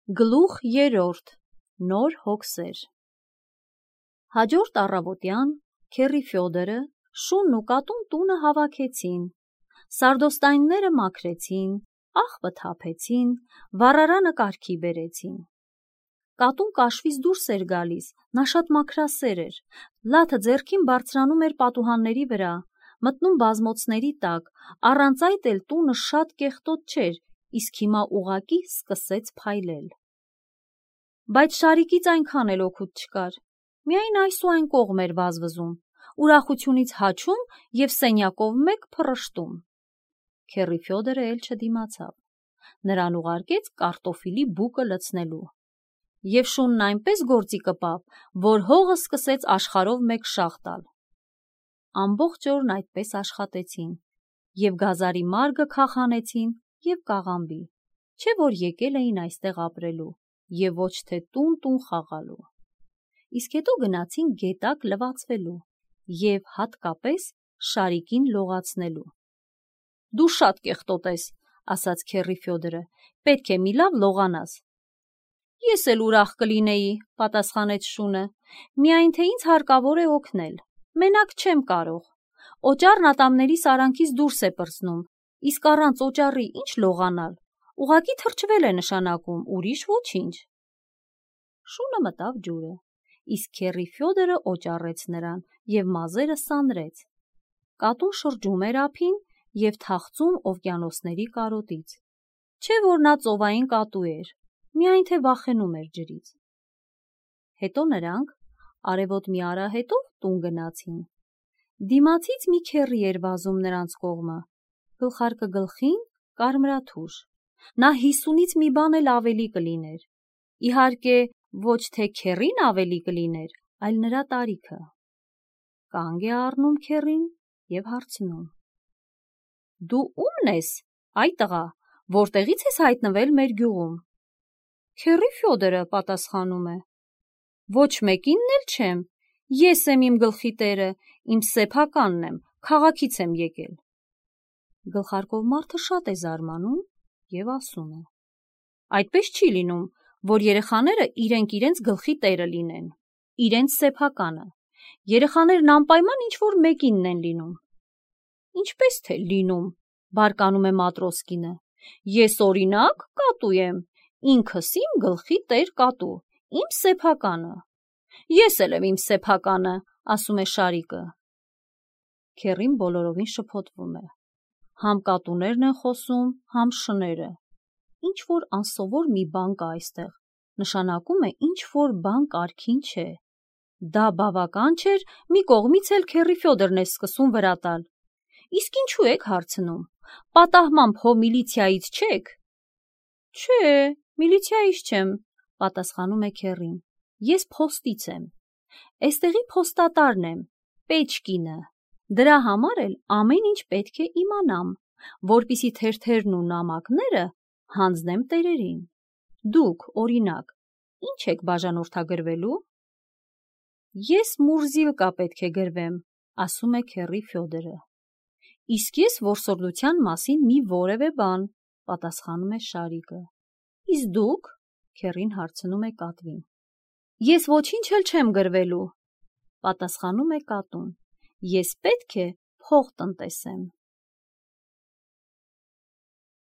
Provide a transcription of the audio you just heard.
Գլուխ 3. Նոր հոգսեր։ Հաջորդ առավոտյան քեռի Ֆյոդորը շունն ու կատուն տունը հավաքեցին, սարդոստայնները մաքրեցին, աղբը թափեցին, վառարանը կարգի բերեցին։ Կատուն կաշվից դուրս էր գալիս, նա շատ մաքրասեր էր, լաթը ձեռքին բարձրանում էր պատուհանների վրա, մտնում բազմոցների տակ, առանց այդ էլ տունը շատ կեղտոտ չէր, իսկ հիմա ուղղակի սկսեց փայլել։ Բայց Շարիկից այնքան էլ օգուտ չկար, միայն այս ու այն կողմ էր վազվզում, ուրախությունից հաչում և սենյակով մեկ փռշտում։ Քեռի Ֆյոդորը էլ չդիմացավ, նրան ուղարկեց կարտոֆիլի բուկը լցնելու։ Եվ շունն այնպես գործի կպավ, որ հողը սկսեց աշխարհով մեկ շաղ տալ։ Ամբողջ օրն այդպես աշխատեցին, և գազարի մարգը քախանեցին և կաղամբի, չէ որ եկել էին այստեղ ապրելու, և ոչ թե տուն խաղալու։ Իսկ հետո գնացին գետակ լվացվելու և հատկապես Շարիկին լողացնելու։ Դու շատ կեղտոտ ես, ասաց քեռի Ֆյոդորը, պետք է մի լավ լողանաս։ Ես էլ ուրախ կլինեի, պատասխանեց շունը, միայն թե ինձ հարկավոր է օգնել, մենակ չեմ կարող։ Օճառն ատամների սարանքից դուրս է պրծնում, իսկ առանց օճառի ինչ լողանալ, ուղղակի թրջվել է նշանակում, ուրիշ ոչինչ։ Շունը մտավ ջուրը, իսկ քեռի Ֆյոդորը օճառեց նրան և մազերը սանրեց։ Կատուն շրջում էր ափին և թախծում օվկիանոսների կարոտից, չէ որ նա ծովային կատու էր, միայն թե վախենում էր ջրից։ Հետո նրանք արևոտ մի արահետով տուն գնացին։ Դիմացից մի քեռի էր վազում նրանց կողմը, գլխարկը գլխին, կարմրաթուշ։ Նա 50-ից մի բան էլ ավելի կլիներ, իհարկե ոչ թե քեռին ավելի կլիներ, այլ նրա տարիքը։ Կանգ է առնում քեռին և հարցնում. Դու ո՞ւմն ես, այ տղա, որտեղից ես հայտնվել մեր գյուղում։ Քեռի Ֆյոդորը, պատասխանում է. Ոչ մեկինն էլ չեմ, ես եմ իմ գլխի տերը, իմ սեփականն եմ, քաղաքից եմ եկել։ Գլխարկով մարդը շատ է զարմանում և ասում է. Այդպես չի լինում, որ երեխաները իրենք իրենց գլխի տերը լինեն, իրենց սեփականը։ Երեխաներն անպայման ինչ-որ մեկինն են լինում։ Ինչպես թե լինում, բարկանում է Մատրոսկինը, ես օրինակ կատու եմ, ինքս իմ գլխի տեր կատու, իմ սեփականը։ Ես էլ եմ իմ սեփականը, ասում է Շարիկը։ Քեռին բոլորովին շփոթվում է, համ կատուներն են խոսում, համ շները։ Ինչ-որ անսովոր մի բան կա այստեղ, նշանակում է ինչ-որ բան կարգին չէ։ Դա բավական չէր, մի կողմից էլ քեռի Ֆյոդորն է սկսում վրա տալ։ Իսկ ինչու եք հարցնում, պատահմամբ հո միլիցիայից չեք։ Չէ, միլիցիայից չեմ, պատասխանում է քեռին, ես փոստից եմ, էստեղի փոստատարն եմ, Պեչկինը, դրա համար էլ ամեն ինչ պետք է իմանամ, որպեսզի թերթերն ու նամակները հանձնեմ տերերին։ Դուք, օրինակ, ինչ եք բաժանորդագրվելու։ Ես Մուրզիլկա պետք է գրվեմ, ասում է քեռի Ֆյոդորը։ Իսկ ես որսորդության մասին մի որևէ բան, պատասխանում է Շարիկը։ Իսկ դուք, քեռին հարցնում է կատվին։ Ես ոչինչ էլ չեմ գրվելու, պատասխանում է կատուն, ես պետք է փող տնտեսեմ։